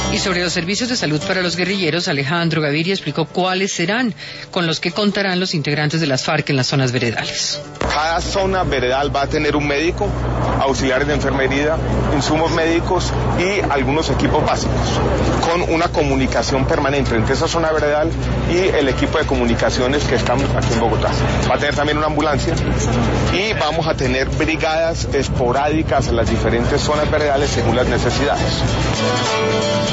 Y sobre los servicios de salud para los guerrilleros, Alejandro Gaviria explicó cuáles serán con los que contarán los integrantes de las FARC en las zonas veredales. Cada zona veredal va a tener un médico, auxiliares de enfermería, insumos médicos y algunos equipos básicos, con una comunicación permanente entre esa zona veredal y el equipo de comunicaciones que estamos aquí en Bogotá. Va a tener también una ambulancia y vamos a tener brigadas esporádicas en las diferentes zonas veredales según las necesidades.